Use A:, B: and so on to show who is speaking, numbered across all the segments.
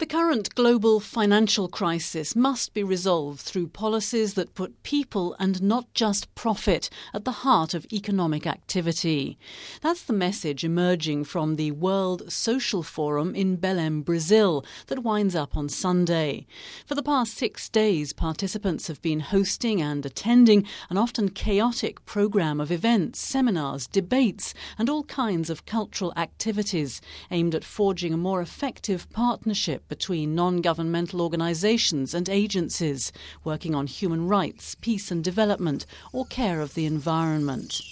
A: The current global financial crisis must be resolved through policies that put people and not just profit at the heart of economic activity. That's the message emerging from the World Social Forum in Belém, Brazil, that winds up on Sunday. For the past 6 days, participants have been hosting and attending an often chaotic programme of events, seminars, debates and all kinds of cultural activities aimed at forging a more effective partnership between non-governmental organisations and agencies working on human rights, peace and development, or care of the environment.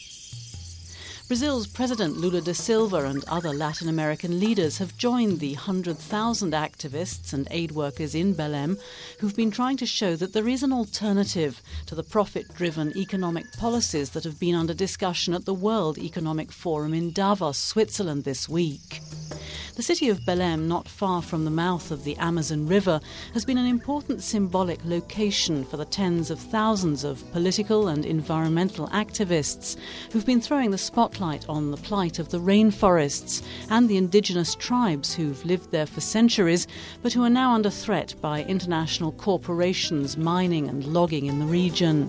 A: Brazil's President Lula da Silva and other Latin American leaders have joined the 100,000 activists and aid workers in Belém who've been trying to show that there is an alternative to the profit-driven economic policies that have been under discussion at the World Economic Forum in Davos, Switzerland this week. The city of Belém, not far from the mouth of the Amazon River, has been an important symbolic location for the tens of thousands of political and environmental activists who've been throwing the spotlight on the plight of the rainforests and the indigenous tribes who've lived there for centuries but who are now under threat by international corporations mining and logging in the region.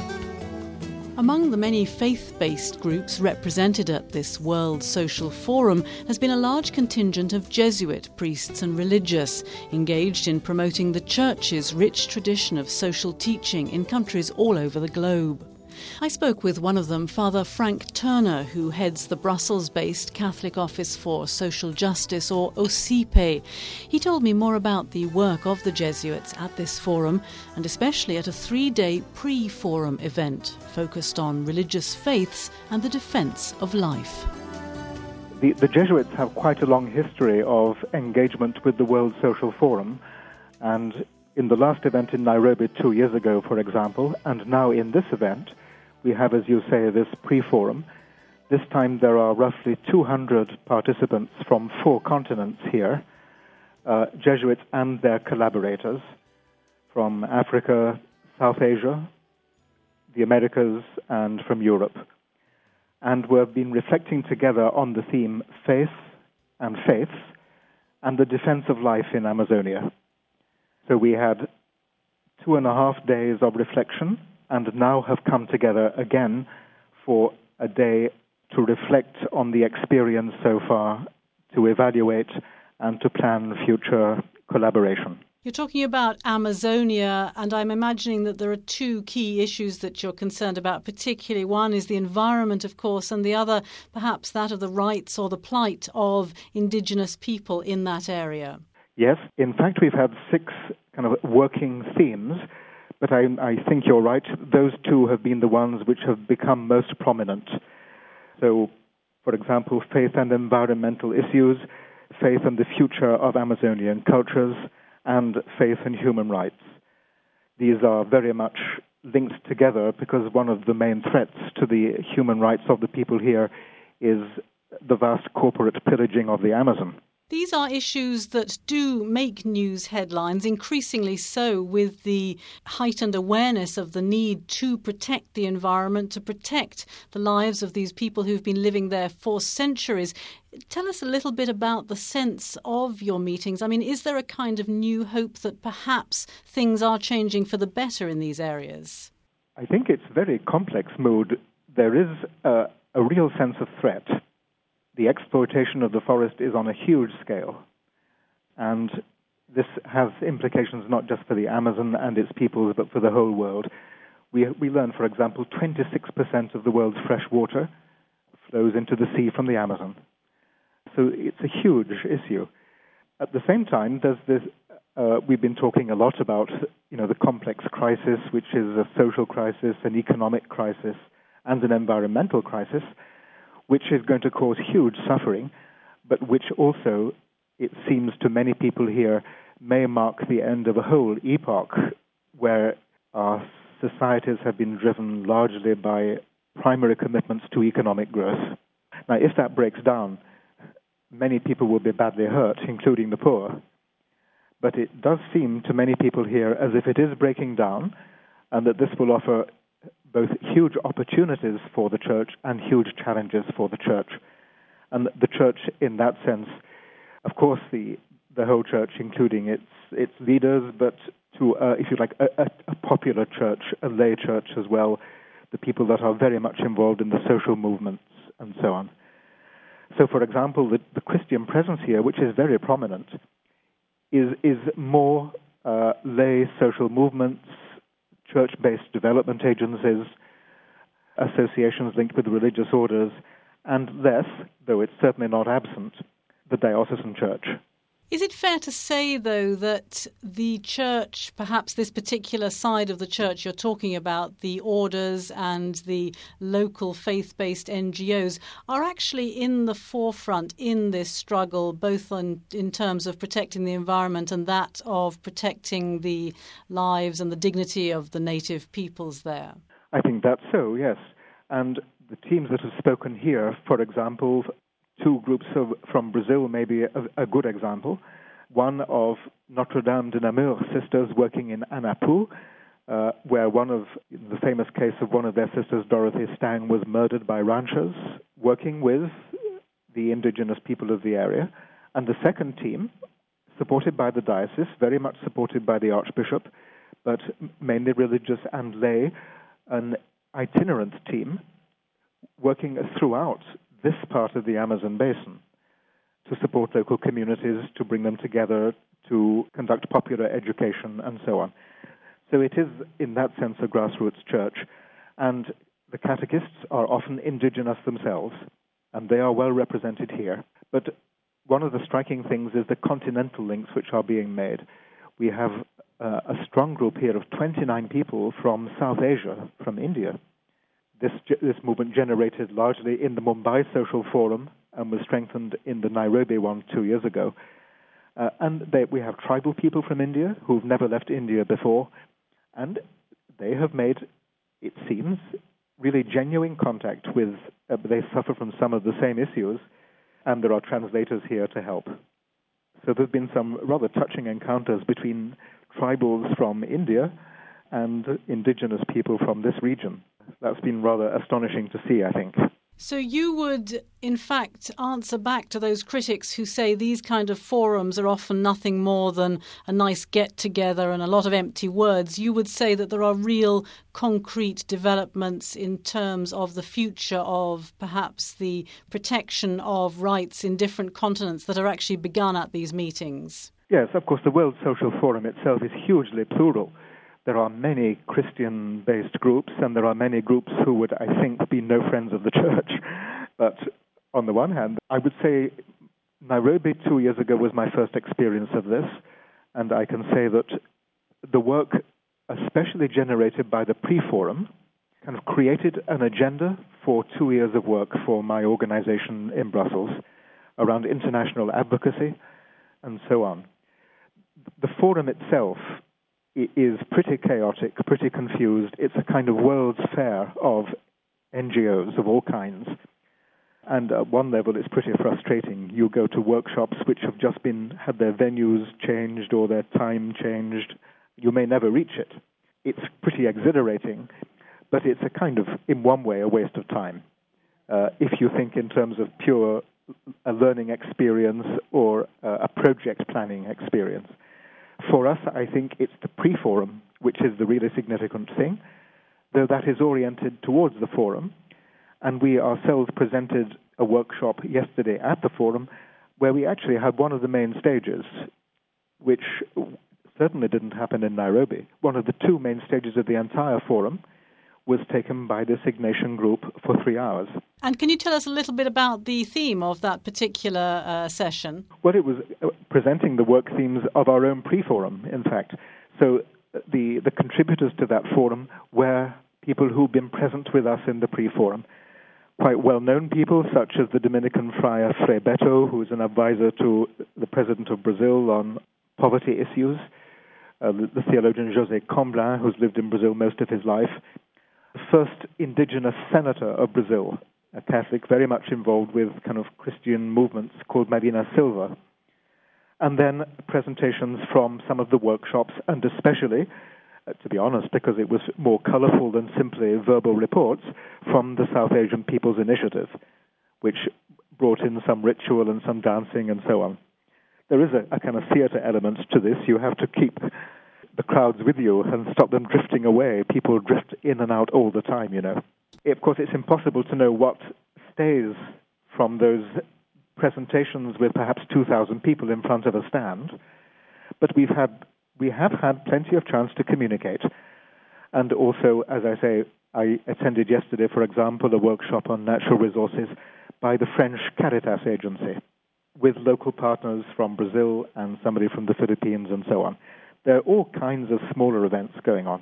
A: Among the many faith-based groups represented at this World Social Forum has been a large contingent of Jesuit priests and religious, engaged in promoting the Church's rich tradition of social teaching in countries all over the globe. I spoke with one of them, Father Frank Turner, who heads the Brussels-based Catholic Office for Social Justice, or OCIPE. He told me more about the work of the Jesuits at this forum, and especially at a 3-day pre-forum event focused on religious faiths and the defence of life.
B: The Jesuits have quite a long history of engagement with the World Social Forum, and in the last event in Nairobi 2 years ago, for example, and now in this event, we have, as you say, this pre-forum. This time there are roughly 200 participants from 4 continents here, Jesuits and their collaborators from Africa, South Asia, the Americas, and from Europe. And we've been reflecting together on the theme faith and faiths and the defense of life in Amazonia. So we had 2.5 days of reflection and now have come together again for a day to reflect on the experience so far, to evaluate and to plan future collaboration.
A: You're talking about Amazonia, and I'm imagining that there are 2 key issues that you're concerned about, particularly. One is the environment, of course, and the other, perhaps that of the rights or the plight of indigenous people in that area.
B: Yes, in fact, we've had 6 kind of working themes, but I think you're right. Those 2 have been the ones which have become most prominent. So, for example, faith and environmental issues, faith and the future of Amazonian cultures, and faith and human rights. These are very much linked together because one of the main threats to the human rights of the people here is the vast corporate pillaging of the Amazon.
A: These are issues that do make news headlines, increasingly so with the heightened awareness of the need to protect the environment, to protect the lives of these people who've been living there for centuries. Tell us a little bit about the sense of your meetings. I mean, is there a kind of new hope that perhaps things are changing for the better in these areas?
B: I think it's a very complex mood. There is a real sense of threat. The exploitation of the forest is on a huge scale, and this has implications not just for the Amazon and its peoples, but for the whole world. We learn, for example, 26% of the world's fresh water flows into the sea from the Amazon. So it's a huge issue. At the same time, there's this. We've been talking a lot about, the complex crisis, which is a social crisis, an economic crisis, and an environmental crisis, which is going to cause huge suffering, but which also, it seems to many people here, may mark the end of a whole epoch where our societies have been driven largely by primary commitments to economic growth. Now, if that breaks down, many people will be badly hurt, including the poor. But it does seem to many people here as if it is breaking down, and that this will offer both huge opportunities for the Church and huge challenges for the Church. And the Church, in that sense, of course, the the whole church, including its leaders, but to, if you like, a popular church, a lay church as well, the people that are very much involved in the social movements and so on. So, for example, the Christian presence here, which is very prominent, is more lay social movements, church-based development agencies, associations linked with religious orders, and less, though it's certainly not absent, the diocesan church.
A: Is it fair to say, though, that the church, perhaps this particular side of the church you're talking about, the orders and the local faith-based NGOs, are actually in the forefront in this struggle, both in terms of protecting the environment and that of protecting the lives and the dignity of the native peoples there?
B: I think that's so, yes. And the teams that have spoken here, for example, two groups from Brazil may be a good example. One of Notre Dame de Namur sisters working in Anapu, where one of the famous case of one of their sisters, Dorothy Stang, was murdered by ranchers, working with the indigenous people of the area. And the second team, supported by the diocese, very much supported by the Archbishop, but mainly religious and lay, an itinerant team working throughout this part of the Amazon basin to support local communities, to bring them together, to conduct popular education, and so on. So it is, in that sense, a grassroots church. And the catechists are often indigenous themselves, and they are well represented here. But one of the striking things is the continental links which are being made. We have a strong group here of 29 people from South Asia, from India. This movement generated largely in the Mumbai Social Forum and was strengthened in the Nairobi one 2 years ago. We have tribal people from India who've never left India before, and they have made, it seems, really genuine contact with, they suffer from some of the same issues, and there are translators here to help. So there's been some rather touching encounters between tribals from India and indigenous people from this region. That's been rather astonishing to see, I think.
A: So you would, in fact, answer back to those critics who say these kind of forums are often nothing more than a nice get-together and a lot of empty words. You would say that there are real concrete developments in terms of the future of perhaps the protection of rights in different continents that are actually begun at these meetings.
B: Yes, of course, the World Social Forum itself is hugely plural. There are many Christian-based groups, and there are many groups who would, I think, be no friends of the church. But on the one hand, I would say Nairobi 2 years ago was my first experience of this, and I can say that the work, especially generated by the pre-forum, kind of created an agenda for 2 years of work for my organization in Brussels around international advocacy and so on. The forum itself is pretty chaotic, pretty confused. It's a kind of world's fair of NGOs of all kinds. And at one level, it's pretty frustrating. You go to workshops which have just had their venues changed or their time changed. You may never reach it. It's pretty exhilarating, but it's a kind of, in one way, a waste of time. If you think in terms of pure a learning experience or a project planning experience. For us, I think it's the pre-forum which is the really significant thing, though that is oriented towards the forum. And we ourselves presented a workshop yesterday at the forum where we actually had one of the main stages, which certainly didn't happen in Nairobi. One of the two main stages of the entire forum was taken by this Ignatian group for 3 hours.
A: And can you tell us a little bit about the theme of that particular session?
B: Well, it was presenting the work themes of our own pre-forum, in fact. So the contributors to that forum were people who've been present with us in the pre-forum. Quite well-known people, such as the Dominican friar Frei Beto, who is an advisor to the President of Brazil on poverty issues, the theologian José Comblain, who's lived in Brazil most of his life, the first indigenous senator of Brazil, a Catholic very much involved with kind of Christian movements, called Marina Silva. And then presentations from some of the workshops, and especially, to be honest, because it was more colorful than simply verbal reports, from the South Asian People's Initiative, which brought in some ritual and some dancing and so on. there is a kind of theatre element to this. You have to keep the crowds with you and stop them drifting away. People drift in and out all the time, you know. Of course, it's impossible to know what stays from those presentations with perhaps 2,000 people in front of a stand, but we have had plenty of chance to communicate. And also, as I say, I attended yesterday, for example, a workshop on natural resources by the French Caritas agency with local partners from Brazil and somebody from the Philippines and so on. There are all kinds of smaller events going on.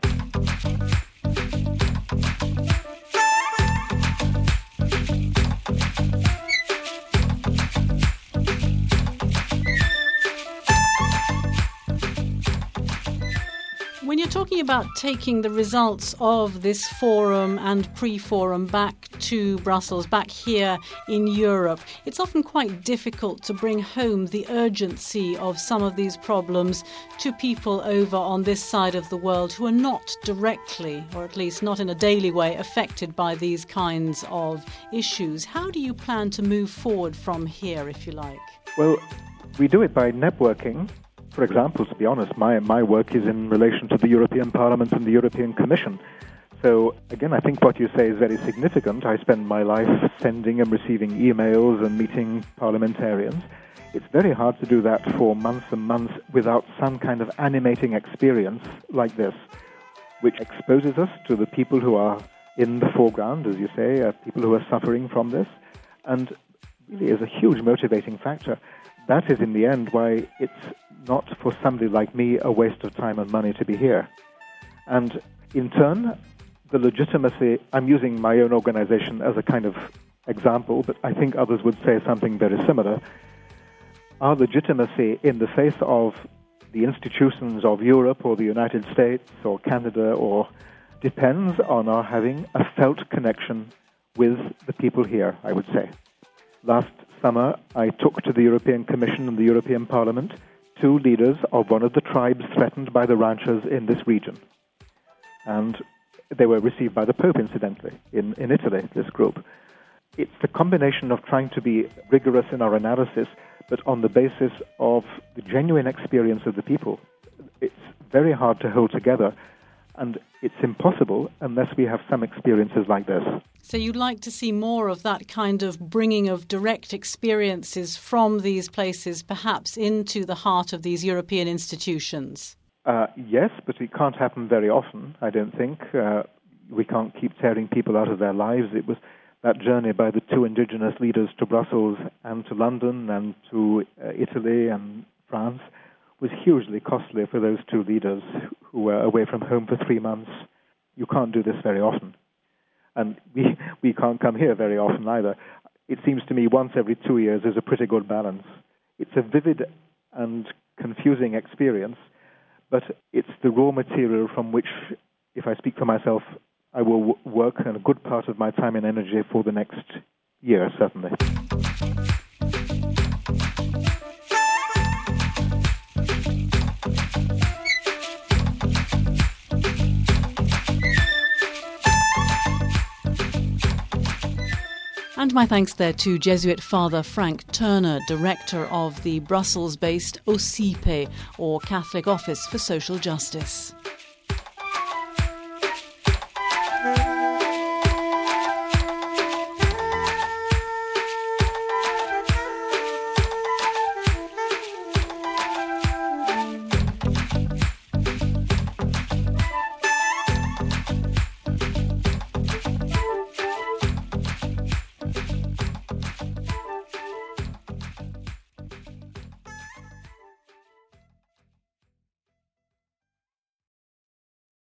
A: When you're talking about taking the results of this forum and pre-forum back to Brussels, back here in Europe, it's often quite difficult to bring home the urgency of some of these problems to people over on this side of the world who are not directly, or at least not in a daily way, affected by these kinds of issues. How do you plan to move forward from here, if you like?
B: Well, we do it by networking. For example, to be honest, my work is in relation to the European Parliament and the European Commission. So, again, I think what you say is very significant. I spend my life sending and receiving emails and meeting parliamentarians. It's very hard to do that for months and months without some kind of animating experience like this, which exposes us to the people who are in the foreground, as you say, people who are suffering from this, and really is a huge motivating factor. That is, in the end, why it's not for somebody like me a waste of time and money to be here. And in turn, the legitimacy, I'm using my own organization as a kind of example, but I think others would say something very similar. Our legitimacy in the face of the institutions of Europe or the United States or Canada or depends on our having a felt connection with the people here, I would say. Last summer, I took to the European Commission and the European Parliament two leaders of one of the tribes threatened by the ranchers in this region. And they were received by the Pope, incidentally, in Italy, this group. It's the combination of trying to be rigorous in our analysis, but on the basis of the genuine experience of the people. It's very hard to hold together, and it's impossible unless we have some experiences like this.
A: So you'd like to see more of that kind of bringing of direct experiences from these places, perhaps into the heart of these European institutions?
B: Yes, but it can't happen very often, I don't think. We can't keep tearing people out of their lives. It was that journey by the two indigenous leaders to Brussels and to London and to Italy and France was hugely costly for those two leaders who were away from home for 3 months. You can't do this very often. And we can't come here very often either. It seems to me once every 2 years is a pretty good balance. It's a vivid and confusing experience, but it's the raw material from which, if I speak for myself, I will work a good part of my time and energy for the next year, certainly.
A: And my thanks there to Jesuit Father Frank Turner, Director of the Brussels-based OSIPE, or Catholic Office for Social Justice.